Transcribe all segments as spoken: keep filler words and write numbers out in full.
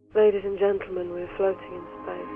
Ladies and gentlemen, we're floating in space.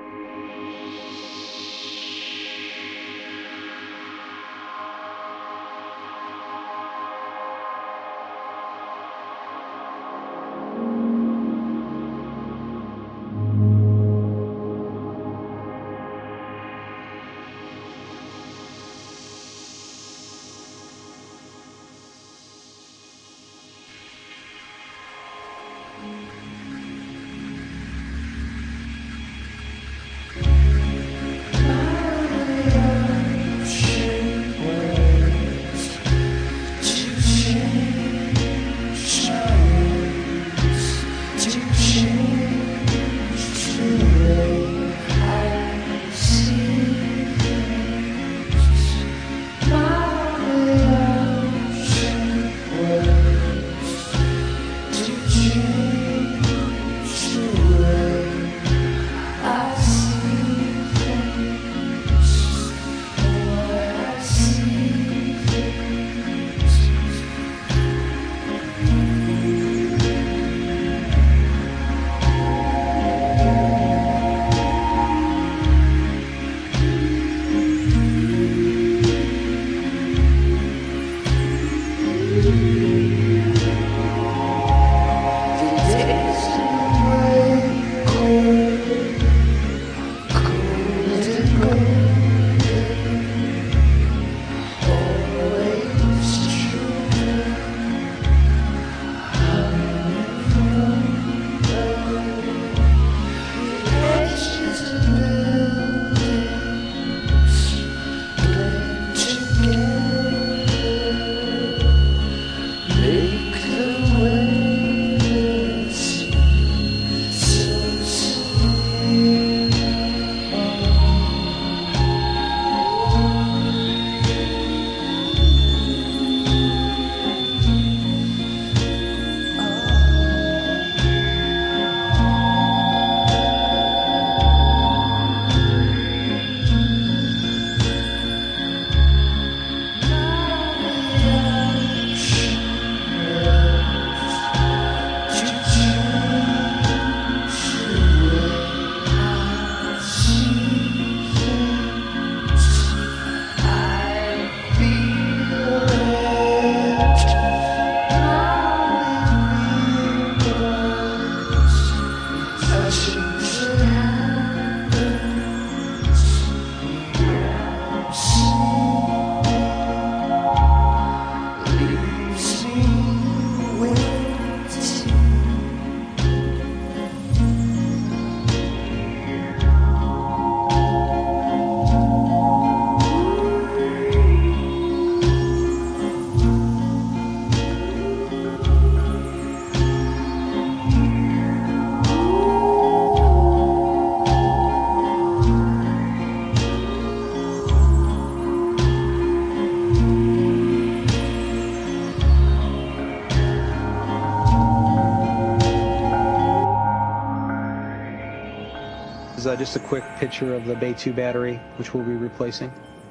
Uh, just a quick picture of the Bay two battery, which we'll be replacing.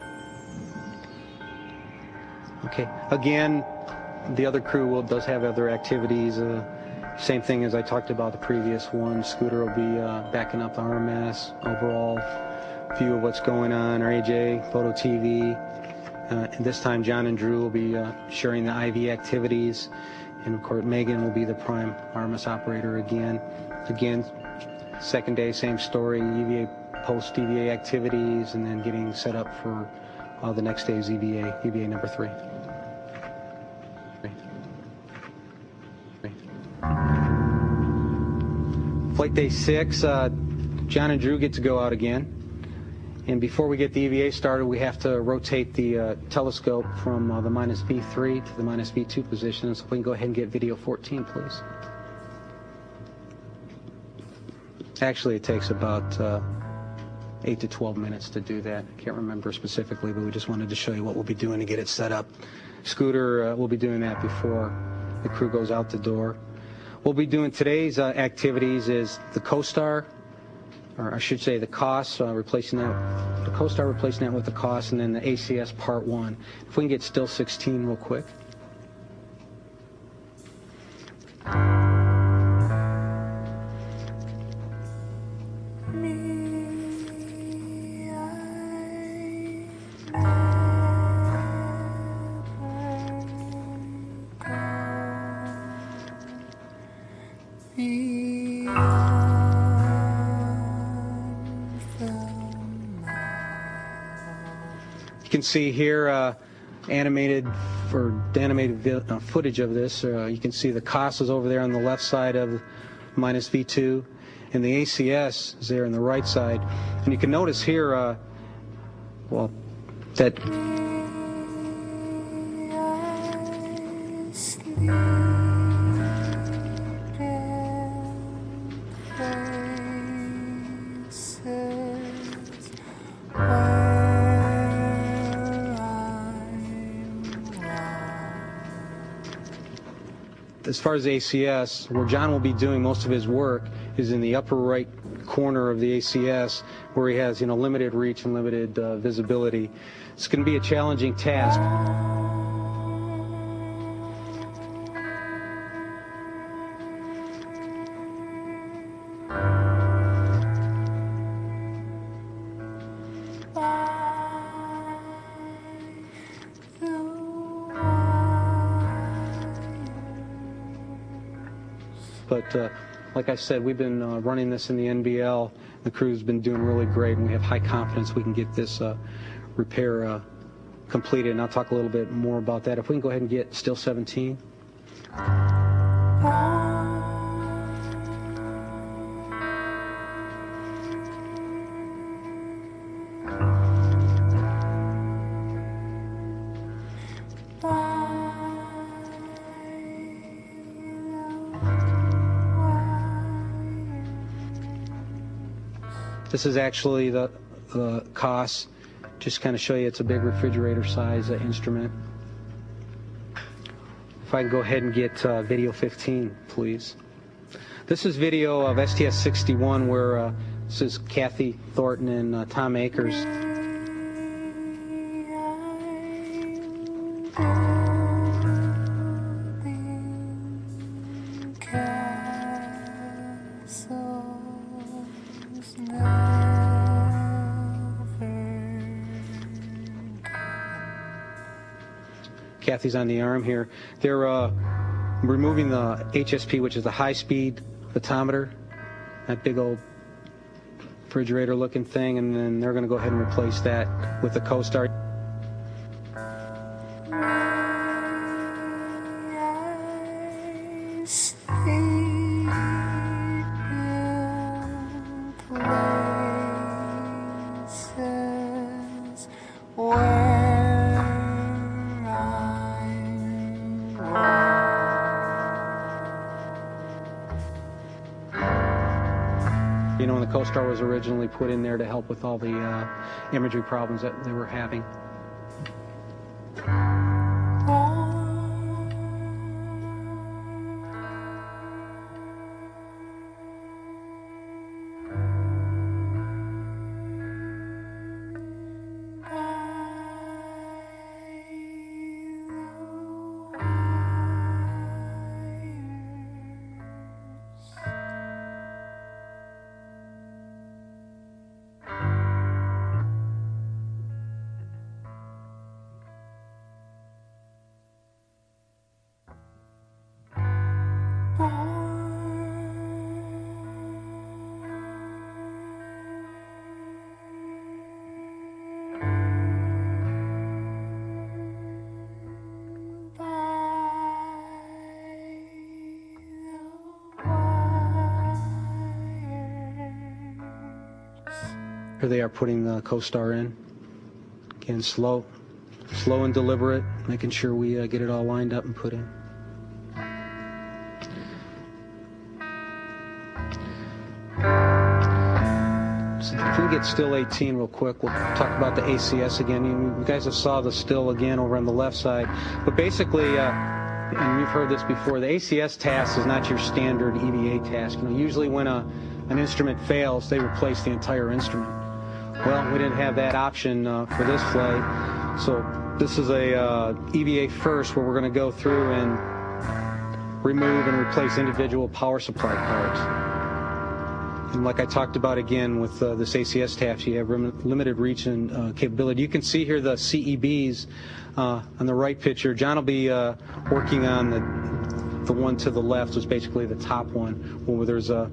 Okay, again, the other crew will, does have other activities. Uh, same thing as I talked about the previous one. Scooter will be uh, backing up the R M S, overall view of what's going on, R A J, Photo T V. Uh, and this time John and Drew will be uh, sharing the I V activities. And of course, Megan will be the prime R M S operator again. Again, second day, same story, E V A, post-E V A activities, and then getting set up for uh, the next day's E V A, E V A number three. Flight day six, uh, John and Drew get to go out again. And before we get the E V A started, we have to rotate the uh, telescope from uh, the minus V three to the minus V two position. So if we can go ahead and get video fourteen, please. Actually, it takes about uh, eight to twelve minutes to do that. I can't remember specifically, but we just wanted to show you what we'll be doing to get it set up. Scooter uh, will be doing that before the crew goes out the door. We'll be doing today's uh, activities is the CoStar, or I should say the C O S, uh, replacing that, the CoStar replacing that with the C O S, and then the A C S Part one. If we can get still sixteen real quick. see here uh, animated for animated uh, footage of this. Uh, you can see the C O S is over there on the left side of minus V two, and the A C S is there on the right side. And you can notice here, uh, well, that as far as A C S, where John will be doing most of his work is in the upper right corner of the A C S, where he has, you know, limited reach and limited uh, visibility. It's going to be a challenging task. But uh, like I said, we've been uh, running this in the N B L. The crew's been doing really great, and we have high confidence we can get this uh, repair uh, completed. And I'll talk a little bit more about that. If we can go ahead and get still seventeen. This is actually the, the C O S. Just kind of show you it's a big refrigerator size uh, instrument. If I can go ahead and get uh, video fifteen, please. This is video of S T S sixty-one where uh, this is Kathy Thornton and uh, Tom Akers. Kathy's on the arm here. They're uh, removing the H S P, which is the high-speed photometer, that big old refrigerator-looking thing, and then they're going to go ahead and replace that with the CoStar. You know, and the CoStar was originally put in there to help with all the uh, imagery problems that they were having. Here they are putting the CoStar in. Again, slow, slow and deliberate, making sure we uh, get it all lined up and put in. So if we get still eighteen real quick, we'll talk about the A C S again. You, you guys have saw the still again over on the left side. But basically, uh, and you've heard this before, the A C S task is not your standard E V A task. You know, usually when a, an instrument fails, they replace the entire instrument. Well, we didn't have that option uh, for this flight, so this is a uh, E V A first where we're going to go through and remove and replace individual power supply parts. And like I talked about again with uh, this A C S task, you have limited reach and uh, capability. You can see here the C E Bs uh, on the right picture. John will be uh, working on the the one to the left, was basically the top one, where there's a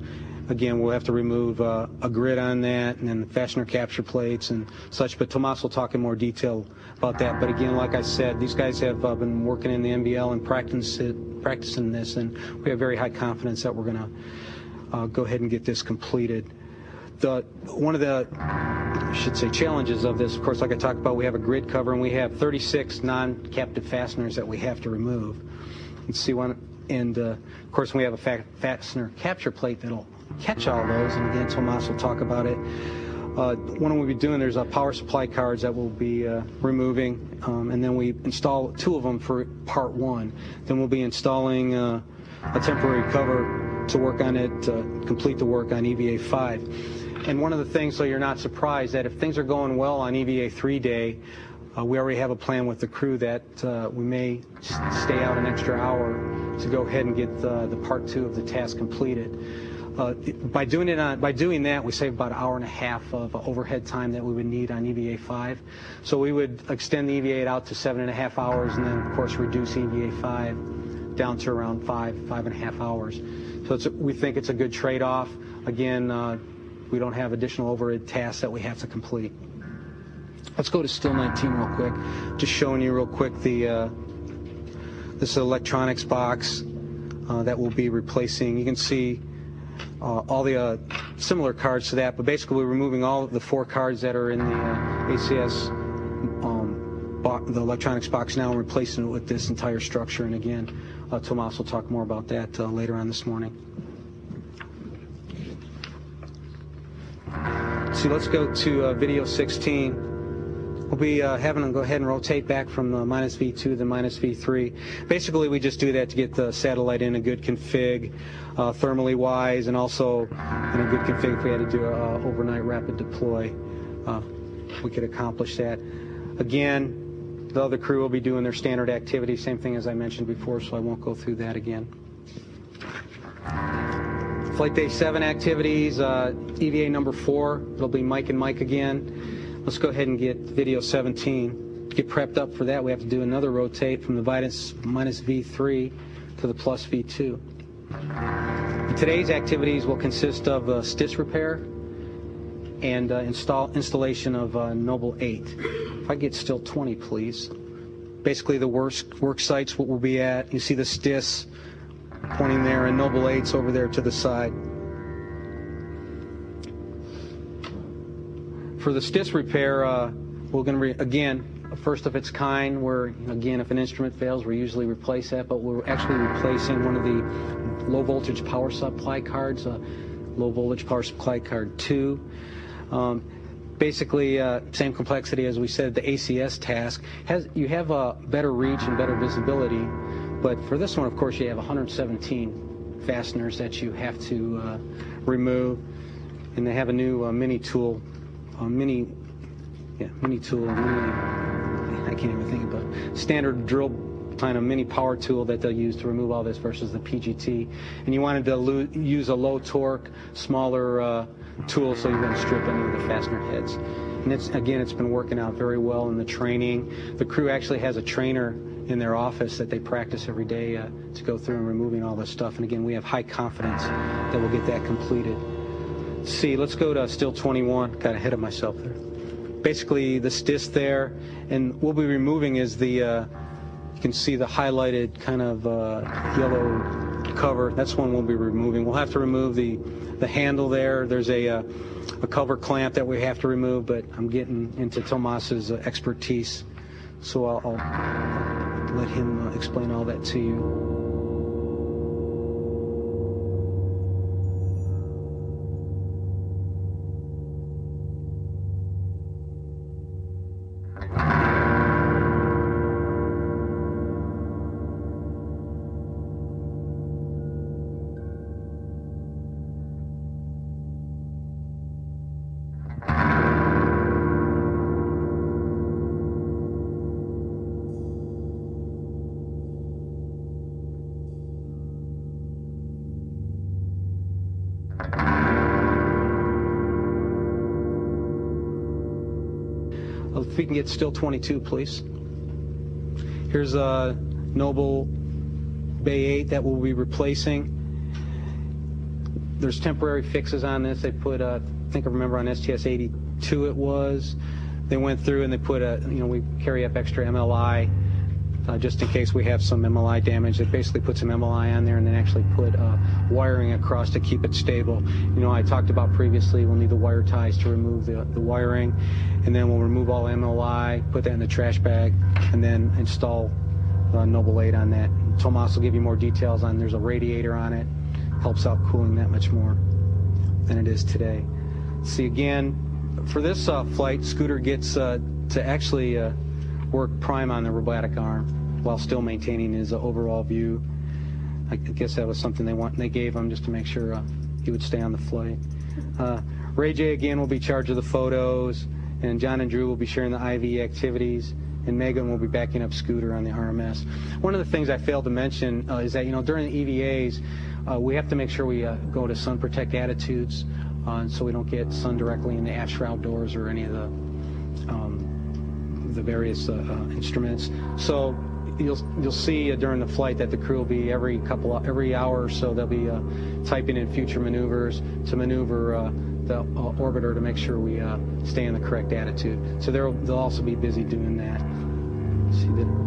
again, we'll have to remove uh, a grid on that and then the fastener capture plates and such. But Tomas will talk in more detail about that. But again, like I said, these guys have uh, been working in the N B L and practice it, practicing this, and we have very high confidence that we're going to uh, go ahead and get this completed. The, one of the, I should say, challenges of this, of course, like I talked about, we have a grid cover and we have thirty-six non-captive fasteners that we have to remove. You can see one, and uh, of course we have a fa fastener capture plate that'll catch all those, and again, Tomas will talk about it. Uh, one we'll be doing, there's a power supply cards that we'll be uh, removing, um, and then we install two of them for part one. Then we'll be installing uh, a temporary cover to work on it, uh, complete the work on E V A five. And one of the things, so you're not surprised, that if things are going well on E V A three day, uh, we already have a plan with the crew that uh, we may stay out an extra hour to go ahead and get the, the part two of the task completed. Uh, by doing it on, by doing that, we save about an hour and a half of overhead time that we would need on E V A five. So we would extend the E V A out to seven and a half hours, and then of course reduce E V A five down to around five, five and a half hours. So it's, we think it's a good trade-off. Again, uh, we don't have additional overhead tasks that we have to complete. Let's go to still nineteen real quick. Just showing you real quick the uh, this electronics box uh, that we'll be replacing. You can see uh, all the uh, similar cards to that, but basically we're removing all of the four cards that are in the uh, A C S um, the electronics box now and replacing it with this entire structure. And again, uh, Tomas will talk more about that uh, later on this morning. So let's go to uh, video sixteen. We'll be uh, having them go ahead and rotate back from the minus V two to the minus V three. Basically, we just do that to get the satellite in a good config, uh, thermally wise, and also in a good config if we had to do an overnight rapid deploy. Uh, we could accomplish that. Again, the other crew will be doing their standard activities, same thing as I mentioned before, so I won't go through that again. Flight Day seven activities, uh, E V A number four, it'll be Mike and Mike again. Let's go ahead and get video seventeen. To get prepped up for that, we have to do another rotate from the minus, minus V three to the plus V two. Today's activities will consist of uh, S T I S repair and uh, install, installation of uh, Noble eight. If I get still twenty, please. Basically, the work, work sites what we'll be at. You see the S T I S pointing there, and Noble eight's over there to the side. For the S T I S repair, uh, we're going to, re again, a first of its kind, where, again, if an instrument fails, we usually replace that, but we're actually replacing one of the low voltage power supply cards, uh, low voltage power supply card two. Um, basically, uh, same complexity as we said, the A C S task. Has, you have a better reach and better visibility, but for this one, of course, you have one hundred seventeen fasteners that you have to uh, remove, and they have a new uh, mini tool. A mini, yeah, mini tool, mini, I can't even think about it. Standard drill kind of mini power tool that they'll use to remove all this versus the P G T. And you wanted to use a low torque, smaller uh, tool so you wouldn't strip any of the fastener heads. And it's, again, it's been working out very well in the training. The crew actually has a trainer in their office that they practice every day uh, to go through and removing all this stuff. And again, we have high confidence that we'll get that completed. See, let's go to still twenty-one. Got ahead of myself there. Basically, the S T I S there, and what we'll be removing is the, uh, you can see the highlighted kind of uh, yellow cover. That's one we'll be removing. We'll have to remove the, the handle there. There's a, uh, a cover clamp that we have to remove, but I'm getting into Tomas's uh, expertise, so I'll, I'll let him uh, explain all that to you. If we can get still twenty-two, please. Here's a Noble Bay eight that we'll be replacing. there's temporary fixes on this. They put, uh, I think I remember on S T S eighty-two it was, they went through and they put a, you know, we carry up extra M L I uh, just in case we have some M L I damage. They basically put some M L I on there and then actually put uh, wiring across to keep it stable. You know, I talked about previously we'll need the wire ties to remove the, the wiring, and then we'll remove all M L I, put that in the trash bag, and then install uh, Noble eight on that. Tomas will give you more details on, there's a radiator on it, helps out cooling that much more than it is today. See, again, for this uh, flight, Scooter gets uh, to actually uh, work prime on the robotic arm while still maintaining his uh, overall view. I guess that was something they want. They gave him just to make sure uh, he would stay on the flight. Uh, Ray J again will be in charge of the photos, and John and Drew will be sharing the I V activities, and Megan will be backing up Scooter on the R M S. One of the things I failed to mention uh, is that, you know, during the E V As, uh, we have to make sure we uh, go to sun protect attitudes, uh, so we don't get sun directly in the aft shroud doors or any of the um, the various uh, uh, instruments. So you'll you'll see uh, during the flight that the crew will be every couple of, every hour or so they'll be uh, typing in future maneuvers to maneuver uh, the uh, orbiter to make sure we uh, stay in the correct attitude. So they'll they'll also be busy doing that. See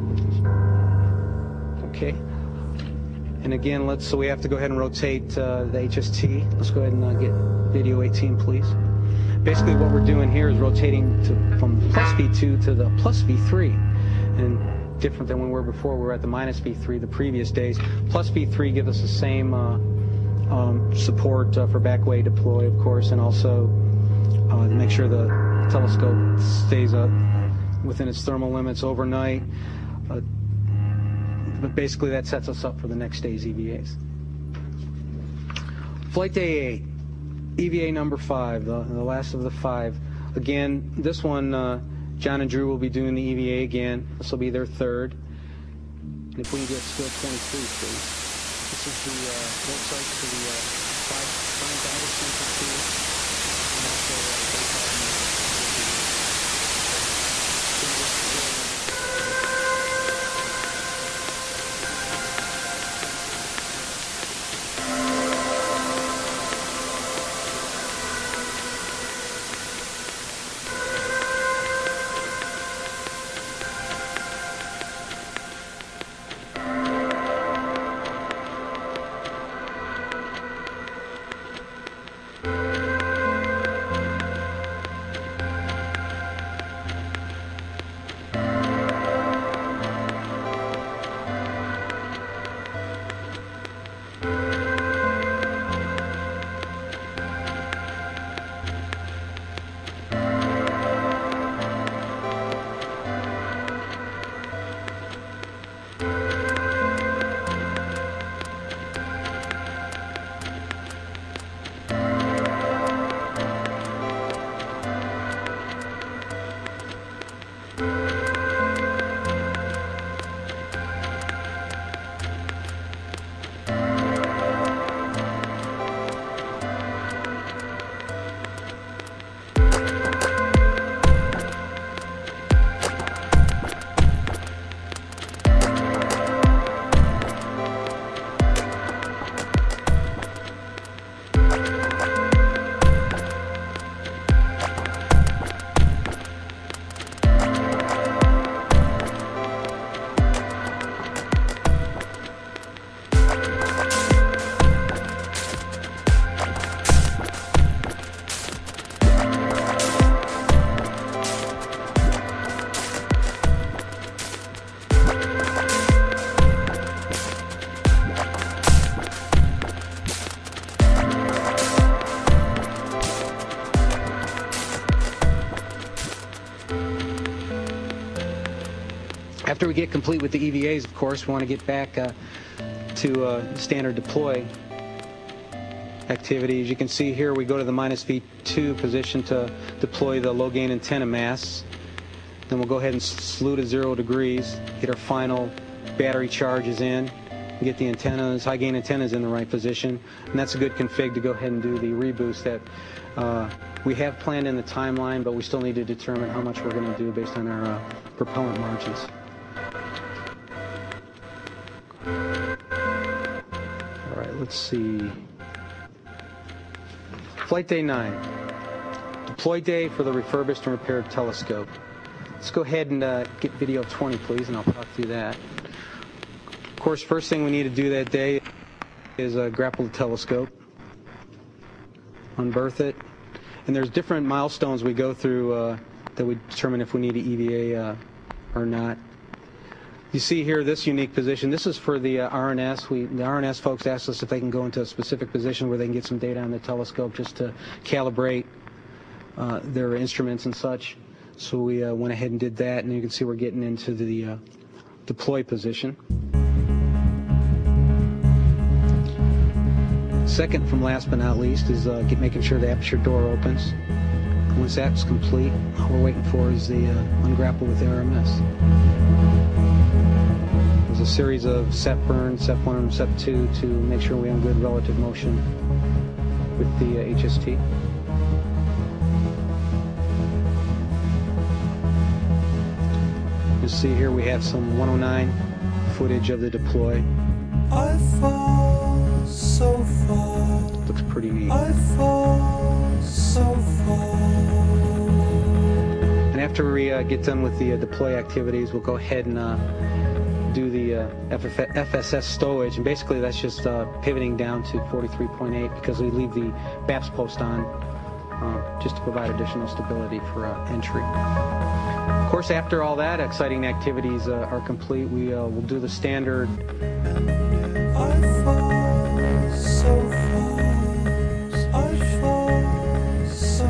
that? Okay. And again, let's so we have to go ahead and rotate uh, the H S T. Let's go ahead and uh, get video eighteen, please. Basically, what we're doing here is rotating to, from plus V two to the plus V three, and different than when we were before. We were at the minus V three the previous days. Plus V three gives us the same uh, um, support uh, for backway deploy, of course, and also uh, to make sure the telescope stays up within its thermal limits overnight. Uh, but basically, that sets us up for the next day's E V As. Flight day eight. E V A number five, the, the last of the five. Again, this one, uh, John and Drew will be doing the E V A again. This will be their third. And if we can get skill twenty-three, please. This is the uh, website for the uh, five Science Guidance Center two, and also uh, After we get complete with the E V As, of course, we want to get back uh, to uh, standard deploy activities. You can see here we go to the minus V two position to deploy the low gain antenna masts. Then we'll go ahead and slew to zero degrees, get our final battery charges in, get the antennas, high gain antennas in the right position, and that's a good config to go ahead and do the reboost that uh, we have planned in the timeline, but we still need to determine how much we're going to do based on our uh, propellant margins. All right, let's see. Flight day nine. Deploy day for the refurbished and repaired telescope. Let's go ahead and uh, get video twenty, please, and I'll talk through that. Of course, first thing we need to do that day is uh, grapple the telescope, unberth it, and there's different milestones we go through uh, that we determine if we need an E V A uh, or not. You see here this unique position. This is for the uh, R N S. We, the R N S folks asked us if they can go into a specific position where they can get some data on the telescope just to calibrate uh, their instruments and such. So we uh, went ahead and did that, and you can see we're getting into the uh, deploy position. Second from last but not least is uh, get, making sure the aperture door opens. Once that's complete, all we're waiting for is the uh, ungrapple with the R M S. There's a series of set burn, set one and set two to make sure we have good relative motion with the uh, H S T. You see here we have some one oh nine footage of the deploy. I fall so far. Looks pretty neat. I fall so far. And after we uh, get done with the uh, deploy activities, we'll go ahead and uh, do the uh, F S S stowage, and basically that's just uh, pivoting down to forty-three point eight because we leave the B A P S post on uh, just to provide additional stability for uh, entry. Of course, after all that, exciting activities uh, are complete. We uh, will do the standard. I fall so far. I fall so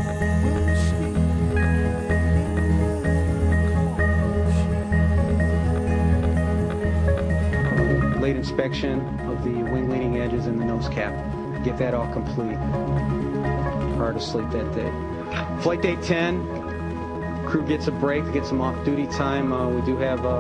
far. Late inspection of the wing leading edges and the nose cap. Get that all complete prior to sleep that day. Flight day ten. Crew gets a break to get some off-duty time. Uh, we do have a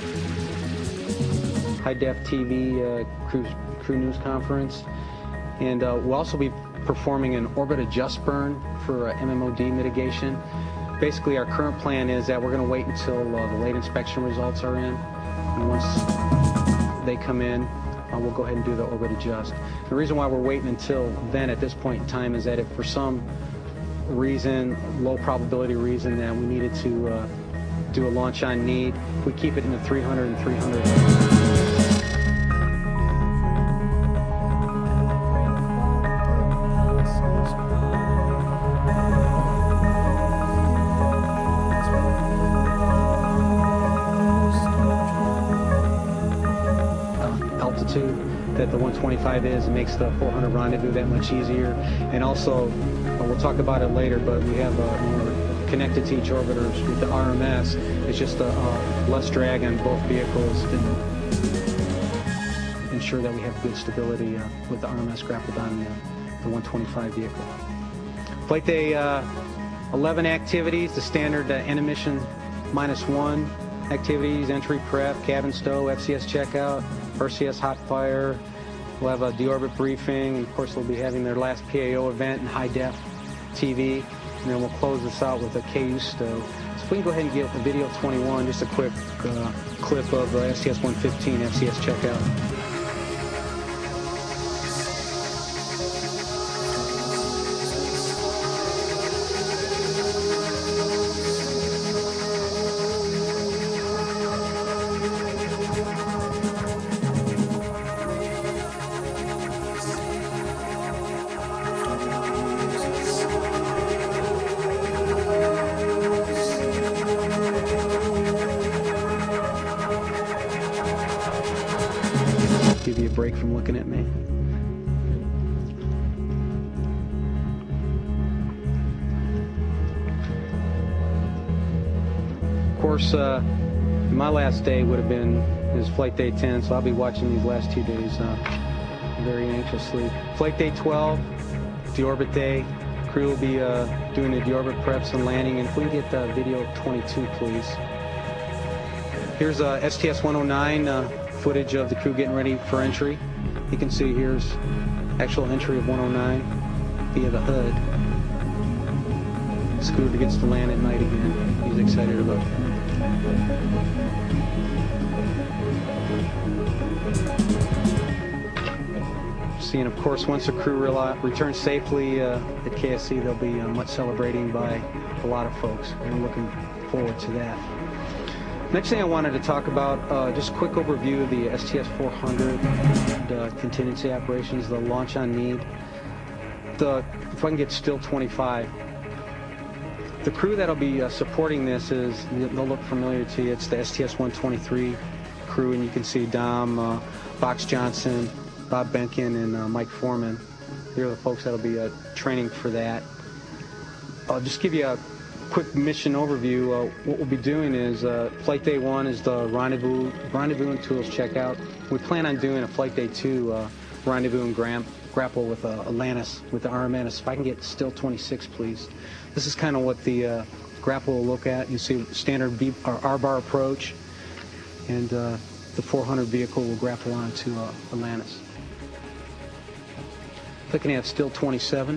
high-def T V uh, crew, crew news conference. And uh, we'll also be performing an orbit adjust burn for uh, M M O D mitigation. Basically, our current plan is that we're going to wait until uh, the late inspection results are in. And once they come in, uh, we'll go ahead and do the orbit adjust. The reason why we're waiting until then at this point in time is that if for some reason, low probability reason that we needed to uh, do a launch on need, we keep it in the three hundred and three hundred. Uh, altitude that the one twenty-five is, it makes the four hundred rendezvous that much easier. And also, uh, we'll talk about it later, but we have uh, more connected to each orbiters with the R M S. It's just a, uh, less drag on both vehicles to ensure that we have good stability uh, with the R M S grappled on the, the one twenty-five vehicle. Flight day uh, eleven activities, the standard uh, intermission minus one activities, entry prep, cabin stow, F C S checkout, R C S hot fire. We'll have a deorbit briefing, and of course we'll be having their last P A O event in high-def T V, and then we'll close this out with a K U stow. So if we can go ahead and get a video twenty-one, just a quick uh, clip of uh, S T S one fifteen F C S checkout. Give you a break from looking at me. Of course, uh, my last day would have been is flight day ten, so I'll be watching these last two days uh, very anxiously. Flight day twelve, deorbit day. Crew will be uh, doing the deorbit preps and landing. And if we can get uh, video twenty-two, please. Here's uh, S T S one oh nine. Uh, footage of the crew getting ready for entry. You can see here's actual entry of one oh nine via the hood. Scooter gets to land at night again. He's excited about that. See, and of course, once the crew rela- returns safely uh, at K S C, there'll be uh, much celebrating by a lot of folks. We're looking forward to that. Next thing I wanted to talk about, uh, just a quick overview of the S T S four hundred uh, contingency operations, the launch on need. The, if I can get still twenty-five. The crew that'll be uh, supporting this is, they'll look familiar to you, it's the S T S one twenty-three crew, and you can see Dom, uh, Box Johnson, Bob Benkin, and uh, Mike Foreman. They're the folks that'll be uh, training for that. I'll just give you a quick mission overview. Uh, what we'll be doing is uh, flight day one is the rendezvous, rendezvous and tools checkout. We plan on doing a flight day two uh, rendezvous and gram, grapple with uh, Atlantis, with the R M Atlantis. If I can get still twenty-six, please. This is kind of what the uh, grapple will look at. You see standard B, or R-bar approach, and uh, the four hundred vehicle will grapple onto uh, Atlantis. If I can have still twenty-seven.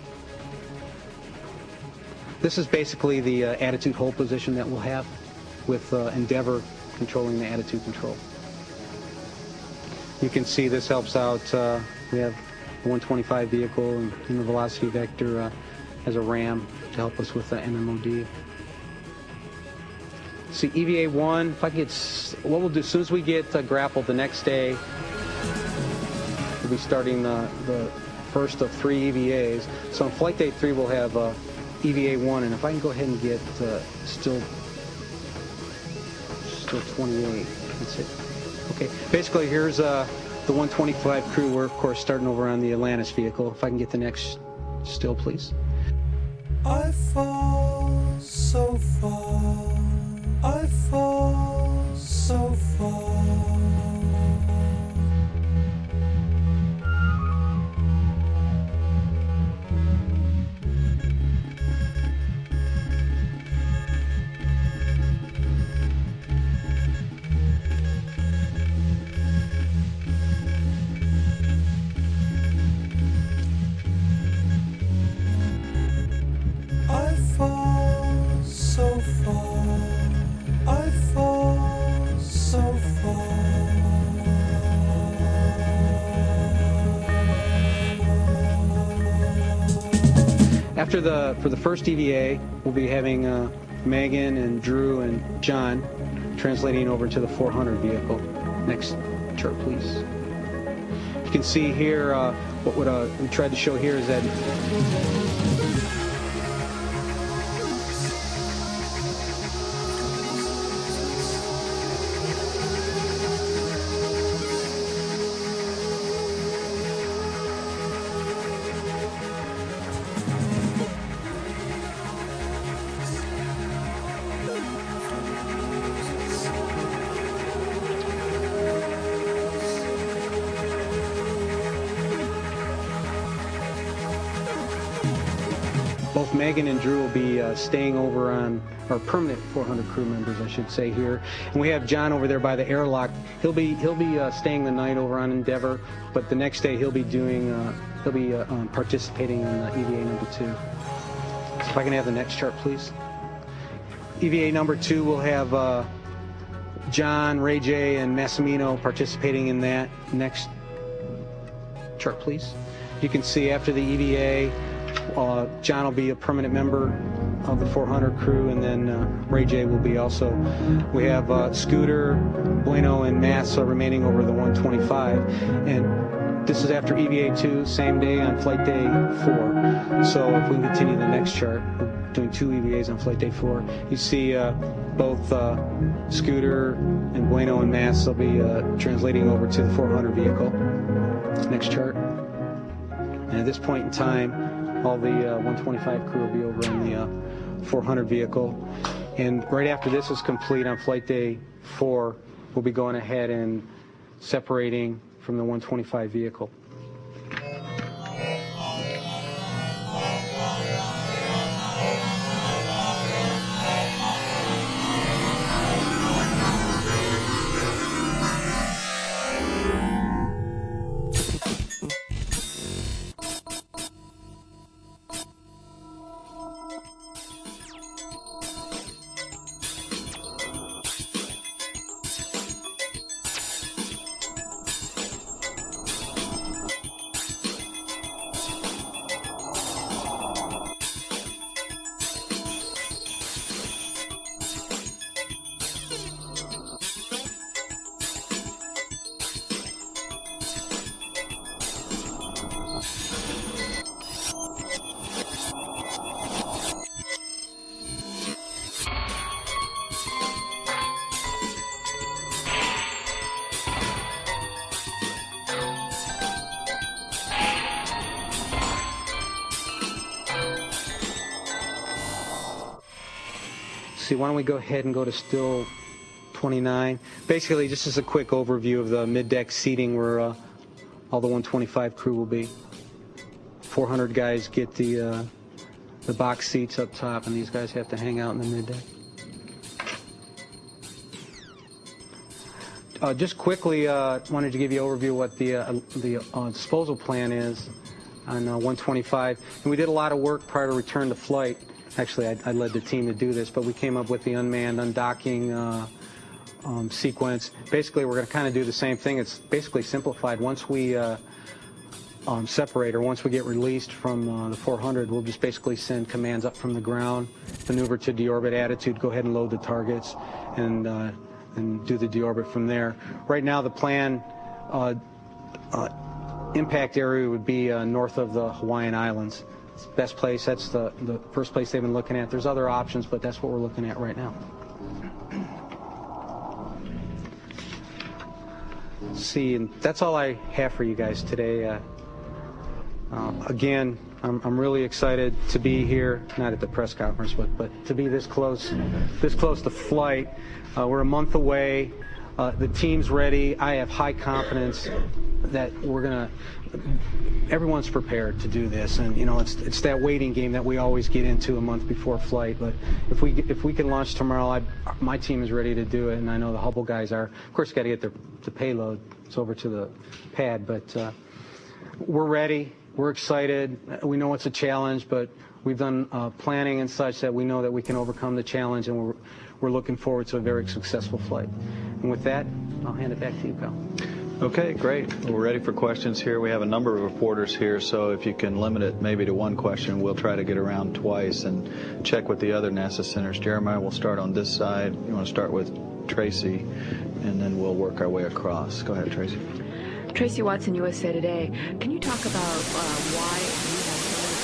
This is basically the uh, attitude hold position that we'll have, with uh, Endeavour controlling the attitude control. You can see this helps out. Uh, we have the one twenty-five vehicle and, and the velocity vector uh, as a RAM to help us with the M M O D. See, E V A one, if I get, what we'll do, as soon as we get uh, grappled the next day, we'll be starting the, the first of three E V As. So on flight day three, we'll have uh, E V A one, and if I can go ahead and get uh, still still twenty-eight, that's it. Okay, basically here's uh, the one twenty-five crew. We're of course starting over on the Atlantis vehicle. If I can get the next still, please. I fall so far, I fall so far. I fall so far, I fall so far. After the, for the first E V A, we'll be having uh, Megan and Drew and John translating over to the four hundred vehicle. Next chart, please. You can see here, uh, what would, uh, we tried to show here is that both Megan and Drew will be uh, staying over on, or permanent four hundred crew members, I should say, here. And we have John over there by the airlock. He'll be he'll be uh, staying the night over on Endeavour, but the next day he'll be doing uh, he'll be uh, um, participating in uh, E V A number two. So if I can have the next chart, please. E V A number two will have uh, John, Ray J, and Massimino participating in that. Next chart, please. You can see after the E V A, uh, John will be a permanent member of the four hundred crew, and then uh, Ray J will be also. We have uh, Scooter, Bueno, and Mass uh, remaining over the one twenty-five, and this is after E V A two, same day on flight day four. So if we can continue the next chart, we're doing two E V As on flight day four. You see uh, both uh, Scooter and Bueno and Mass will be uh, translating over to the four hundred vehicle. Next chart. And at this point in time, all the uh, one twenty-five crew will be over in the uh, four hundred vehicle. And right after this is complete on flight day four, we'll be going ahead and separating from the one twenty-five vehicle. see, why don't we go ahead and go to still twenty-nine. Basically, just as a quick overview of the mid-deck seating where uh, all the one twenty-five crew will be. four hundred guys get the uh, the box seats up top, and these guys have to hang out in the mid-deck. Uh, just quickly, uh, wanted to give you an overview of what the uh, the uh, disposal plan is on uh, one twenty-five. And we did a lot of work prior to return to flight. Actually, I, I led the team to do this, but we came up with the unmanned undocking uh, um, sequence. Basically, we're going to kind of do the same thing. It's basically simplified. Once we uh, um, separate, or once we get released from uh, the four hundred, we'll just basically send commands up from the ground, maneuver to deorbit attitude, go ahead and load the targets, and uh, and do the deorbit from there. Right now, the plan uh, uh, impact area would be uh, north of the Hawaiian Islands. It's the best place. That's the, the first place they've been looking at. There's other options, but that's what we're looking at right now. Let's see, and that's all I have for you guys today. Uh, uh, again, I'm, I'm really excited to be here, not at the press conference, but, but to be this close, this close to flight. Uh, we're a month away. Uh, the team's ready. I have high confidence that we're gonna. Everyone's prepared to do this, and you know it's it's that waiting game that we always get into a month before flight. But if we if we can launch tomorrow, I, my team is ready to do it, and I know the Hubble guys are. Of course, got to get their the payload. It's over to the pad, but uh, we're ready. We're excited. We know it's a challenge, but we've done uh, planning and such that we know that we can overcome the challenge, and we're we're looking forward to a very successful flight. And with that, I'll hand it back to you, pal. Okay, great. We're ready for questions here. We have a number of reporters here, so if you can limit it maybe to one question, we'll try to get around twice and check with the other NASA centers. Jeremiah, we'll start on this side. You want to start with Tracy, and then we'll work our way across. Go ahead, Tracy. Tracy Watson, U S A Today. Can you talk about uh, why you have so many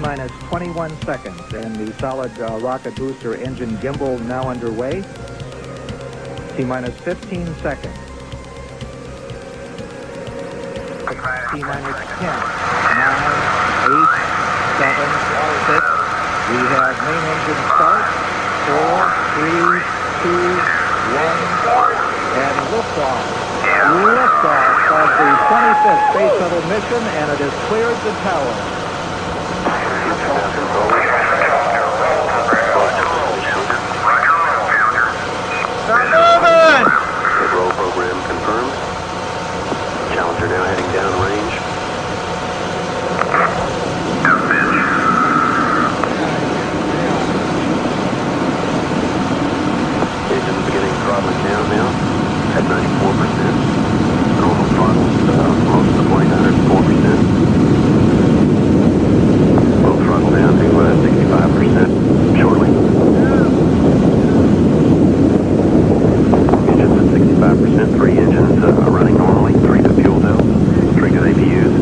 T-minus twenty-one seconds, and the solid uh, rocket booster engine gimbal now underway. T-minus fifteen seconds. T-minus ten, nine, eight, seven, six. We have main engine start. four, three, two, one, and liftoff. Liftoff of the twenty-fifth Space Shuttle mission, and it has cleared the tower. Start moving! Roll program confirmed. Challenger now heading downrange. Engine beginning throttling down now at ninety-four percent. Normal throttles uh, most of the plane, one hundred four percent. We'll throttle down to uh, sixty-five percent shortly. Engines at sixty-five percent, three engines uh, running normally, three good fuel cells, three good A P Us.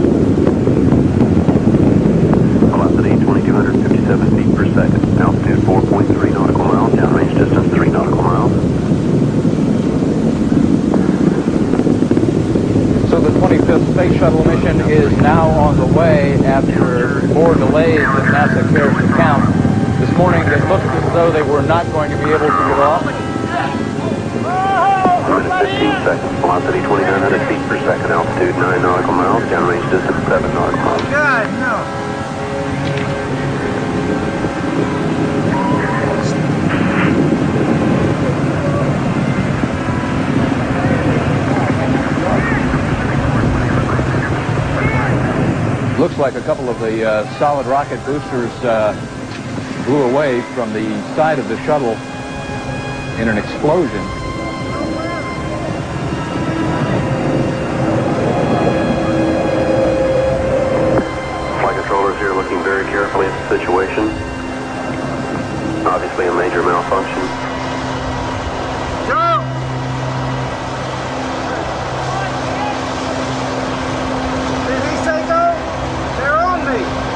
Velocity twenty-two fifty-seven feet per second. Altitude four point three nautical miles. Downrange distance three nautical miles. So the twenty-fifth Space Shuttle mission is now on the way after more delays than NASA cares to count. This morning it looked as though they were not going to be able to get off. one minute fifteen seconds. Velocity twenty-nine hundred feet per second. Altitude nine nautical miles. Downrange distance seven nautical miles. God, no. Looks like a couple of the uh, solid rocket boosters uh, blew away from the side of the shuttle in an explosion. Flight controllers here looking very carefully at the situation. Obviously a major malfunction. Go! Did he say go? They're on me!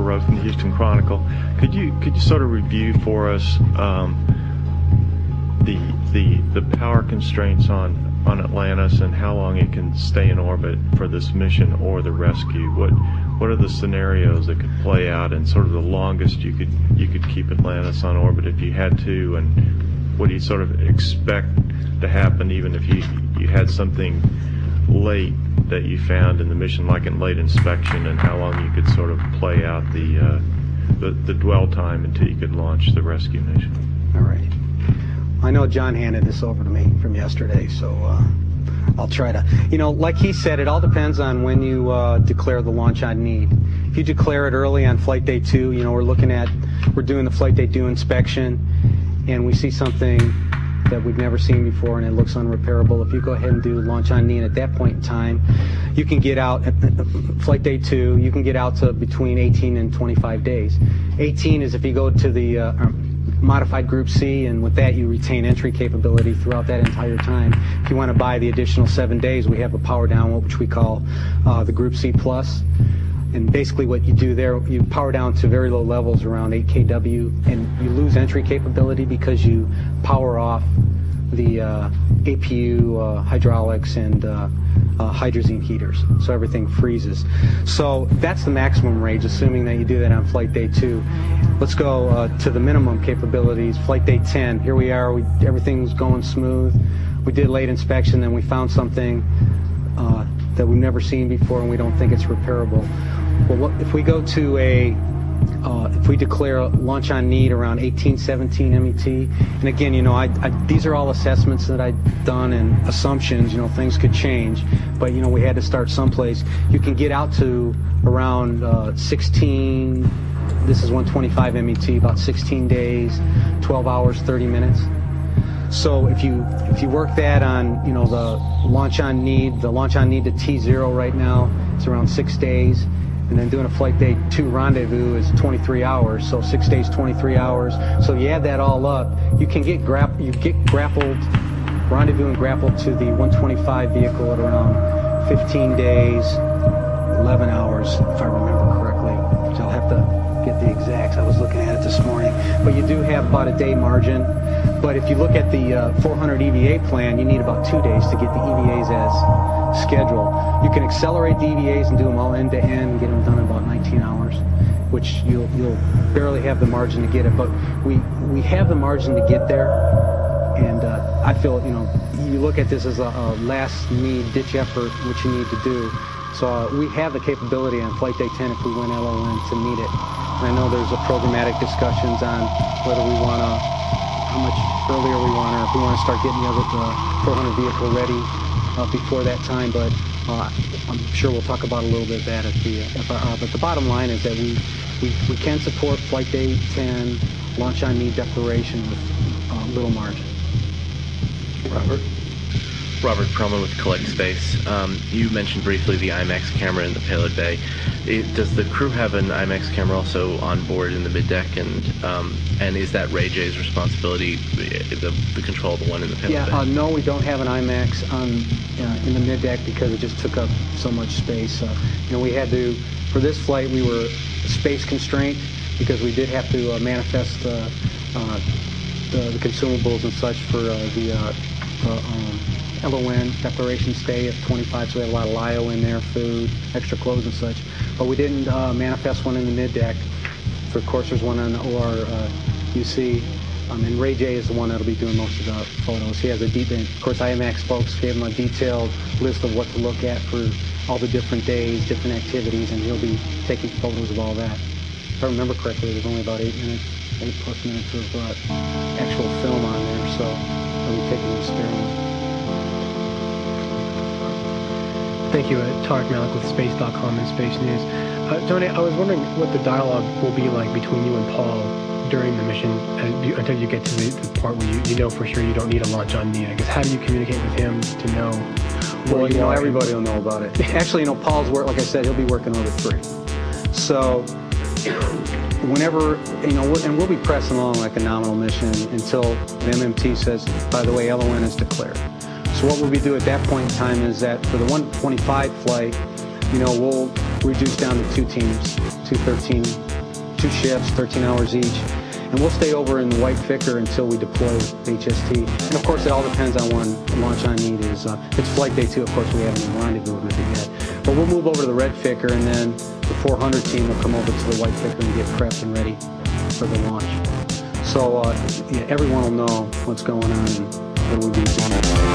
Rowe from the Houston Chronicle. Could you could you sort of review for us um, the the the power constraints on on Atlantis and how long it can stay in orbit for this mission or the rescue? What what are the scenarios that could play out, and sort of the longest you could you could keep Atlantis on orbit if you had to, and what do you sort of expect to happen even if you you had something late that you found in the mission, like in late inspection, and how long you could sort of play out the uh, the, the dwell time until you could launch the rescue mission? All right. I know John handed this over to me from yesterday, so uh, I'll try to, you know, like he said, it all depends on when you uh, declare the launch on need. If you declare it early on flight day two, you know, we're looking at, we're doing the flight day two inspection, and we see something that we've never seen before and it looks unrepairable. If you go ahead and do launch on need at that point in time, you can get out at flight day two, you can get out to between eighteen and twenty-five days. eighteen is if you go to the uh, modified Group C, and with that you retain entry capability throughout that entire time. If you want to buy the additional seven days, we have a power down, which we call uh, the Group C Plus. And basically what you do there, you power down to very low levels around eight K W, and you lose entry capability because you power off the uh, A P U, uh, hydraulics, and uh, uh, hydrazine heaters. So everything freezes. So that's the maximum range, assuming that you do that on flight day two. Let's go uh, to the minimum capabilities. Flight day ten, here we are, we, everything's going smooth. We did late inspection, then we found something uh, that we've never seen before, and we don't think it's repairable. Well, what, if we go to a, uh, if we declare a launch on need around eighteen, seventeen M E T, and again, you know, I, I, these are all assessments that I've done and assumptions, you know, things could change, but, you know, we had to start someplace. You can get out to around uh, sixteen, this is one twenty-five M E T, about sixteen days, twelve hours, thirty minutes. So if you if you work that on, you know, the launch on need, the launch on need to T zero right now, it's around six days. And then doing a flight day two rendezvous is twenty-three hours, so six days, twenty-three hours. So you add that all up, you can get grap you get grappled, rendezvous and grappled to the one twenty-five vehicle at around fifteen days, eleven hours, if I remember correctly. So I'll have to get the exacts. I was looking at it this morning. But you do have about a day margin. But if you look at the uh, four hundred E V A plan, you need about two days to get the E V As as scheduled. You can accelerate the E V As and do them all end to end and get them done in about nineteen hours, which you'll you'll barely have the margin to get it. But we we have the margin to get there, and uh, I feel, you know, you look at this as a, a last need ditch effort, which you need to do. So uh, we have the capability on flight day ten if we win L O N to meet it. And I know there's a programmatic discussions on whether we want to, how much earlier we want, or if we want to start getting the other the four hundred vehicle ready uh, before that time. But uh, I'm sure we'll talk about a little bit of that at the F R R. But the bottom line is that we we, we can support flight day ten launch on need declaration with uh, little margin. Robert. Robert Perlman with Collect Space. Um, you mentioned briefly the IMAX camera in the payload bay. It, does the crew have an IMAX camera also on board in the middeck, and um, and is that Ray J's responsibility, the, the control of the one in the payload yeah, bay? Uh, no, we don't have an IMAX on uh, in the middeck because it just took up so much space. Uh, you know, we had to, for this flight, we were space constrained because we did have to uh, manifest uh, uh, the, the consumables and such for uh, the uh, uh, um, L O N declaration stay at twenty-five, so we had a lot of L I O in there, food, extra clothes and such. But we didn't uh, manifest one in the mid-deck. So of course there's one on the O R uh, U C, um, and Ray J is the one that'll be doing most of the photos. He has a deep, of course IMAX folks gave him a detailed list of what to look at for all the different days, different activities, and he'll be taking photos of all that. If I remember correctly, there's only about eight minutes, eight plus minutes of uh, actual film on there, so he'll be taking the steering wheel. Thank you, uh, Tarek Malik with Space dot com and Space News. Uh, Tony, I was wondering what the dialogue will be like between you and Paul during the mission as you, until you get to the, the part where you, you know for sure you don't need a launch on need. I guess, how do you communicate with him to know where well, you, you know, are? everybody will know about it. Actually, you know, Paul's work, like I said, he'll be working Orbit three. So whenever, you know, and we'll be pressing along like a nominal mission until the M M T says, by the way, L O N is declared. So what we'll be doing at that point in time is that for the one twenty-five flight, you know, we'll reduce down to two teams, two thirteen two shifts, thirteen hours each. And we'll stay over in White Vicar until we deploy H S T. And of course, it all depends on when launch on need is. Uh, if it's flight day two, of course, we haven't even rendezvoused with it yet. But we'll move over to the Red Vicar, and then the four hundred team will come over to the White Vicar and get prepped and ready for the launch. So uh, yeah, everyone will know what's going on and what we'll be doing.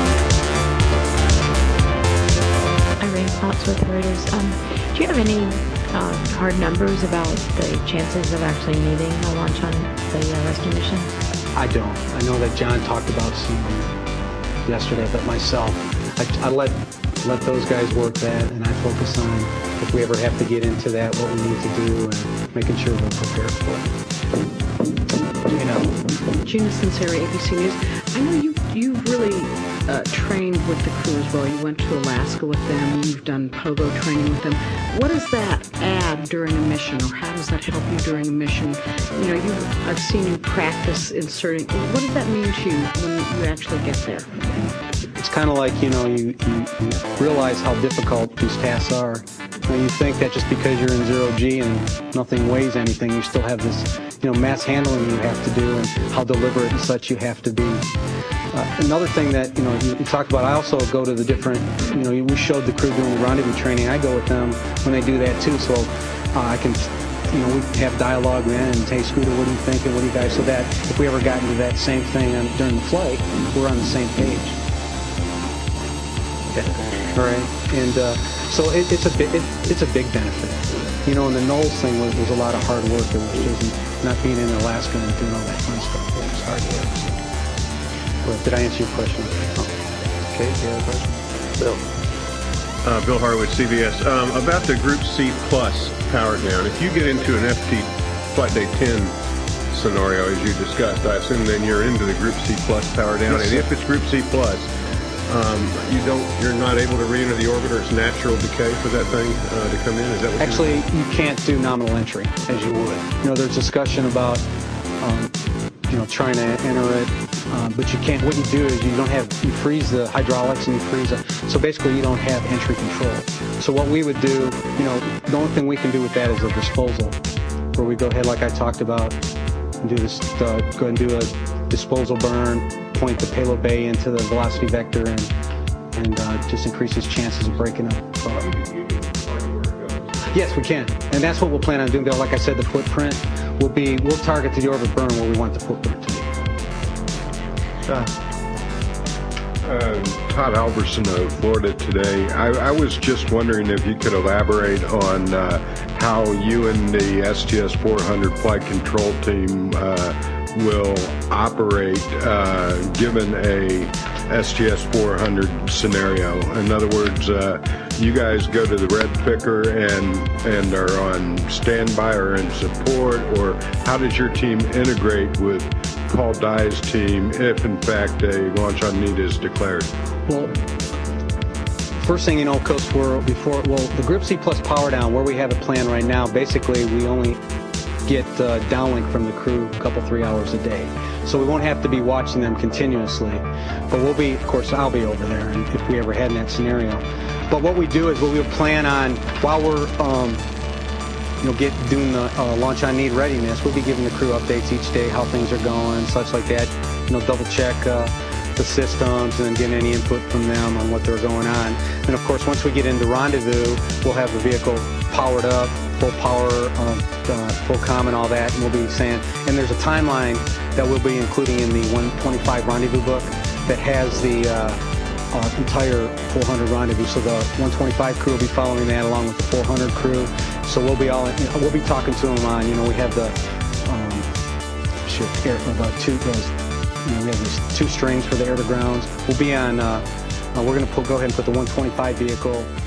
Irene Potts with Reuters. Um, do you have any uh, hard numbers about the chances of actually needing a launch on the uh, rescue mission? I don't. I know that John talked about some yesterday, but myself, I, I let let those guys work that, and I focus on if we ever have to get into that, what we need to do, and making sure we're prepared for it. You know, Gina Sinceri, A B C News. I know you you've really uh, trained with the crew as well. You went to Alaska with them. You've done pogo training with them. What does that add during a mission, or how does that help you during a mission? You know, you I've seen you practice inserting. What does that mean to you when you actually get there? It's kind of like, you know, you, you, you realize how difficult these tasks are. You know, you think that just because you're in zero G and nothing weighs anything, you still have this, you know, mass handling you have to do and how deliberate and such you have to be. Uh, another thing that, you know, you, you talked about, I also go to the different, you know, we showed the crew doing the rendezvous training. I go with them when they do that too, so uh, I can, you know, we have dialogue then and, hey, Scooter, what do you think and what do you guys, so that if we ever got into that same thing on, during the flight, we're on the same page. All right, and uh, so it, it's a big, it, it's a big benefit. You know, and the Knowles thing was, was a lot of hard work. It was just not being in Alaska and doing all that fun stuff. It was hard work. But did I answer your question? Oh. Okay, do you have a question? Bill. Uh, Bill Harwood, C B S. Um, about the Group C Plus power down. If you get into an F T Flight Day ten scenario, as you discussed, I assume then you're into the Group C Plus power down. Yes, and if it's Group C Plus, Um, you don't, you're not able to re-enter the orbiter. It's natural decay for that thing uh, to come in. Is that what Actually, you can't do nominal entry as you would. You know, there's discussion about, um, you know, trying to enter it, um, but you can't. What you do is you don't have, you freeze the hydraulics and you freeze it. So basically, you don't have entry control. So what we would do, you know, the only thing we can do with that is a disposal, where we go ahead, like I talked about, and do this, uh, go and do a disposal burn. Point the payload bay into the velocity vector and and uh, just increases chances of breaking up. Uh, yes, we can, and that's what we'll plan on doing. Bill, like I said, the footprint will be we'll target to the orbit burn where we want the footprint to be. Uh, uh, Todd Alberson of Florida Today. I, I was just wondering if you could elaborate on uh, how you and the S T S four hundred flight control team Uh, will operate uh, given a S T S four hundred scenario. In other words, uh, you guys go to the Red Vicar and and are on standby or in support, or how does your team integrate with Paul Dye's team if in fact a launch on need is declared? Well, first thing you know, Coast World, before, well, the Group C Plus power down, where we have it planned right now, basically we only get uh, downlink from the crew a couple, three hours a day. So we won't have to be watching them continuously. But we'll be, of course, I'll be over there and if we ever had in that scenario. But what we do is what we'll plan on, while we're, um, you know, get doing the uh, launch on need readiness, we'll be giving the crew updates each day, how things are going, such like that. You know, double check uh, the systems and get any input from them on what they're going on. And of course, once we get into rendezvous, we'll have the vehicle powered up, full power, um, uh, full comm and all that, and we'll be saying, and there's a timeline that we'll be including in the one twenty-five rendezvous book that has the uh, uh, entire four hundred rendezvous. So the one twenty-five crew will be following that along with the four hundred crew. So we'll be all, you know, we'll be talking to them on, you know, we have the, um, shit, air, the two, those, you know, we have these two strings for the air to grounds. We'll be on, uh, uh, we're going to go ahead and put the one twenty-five vehicle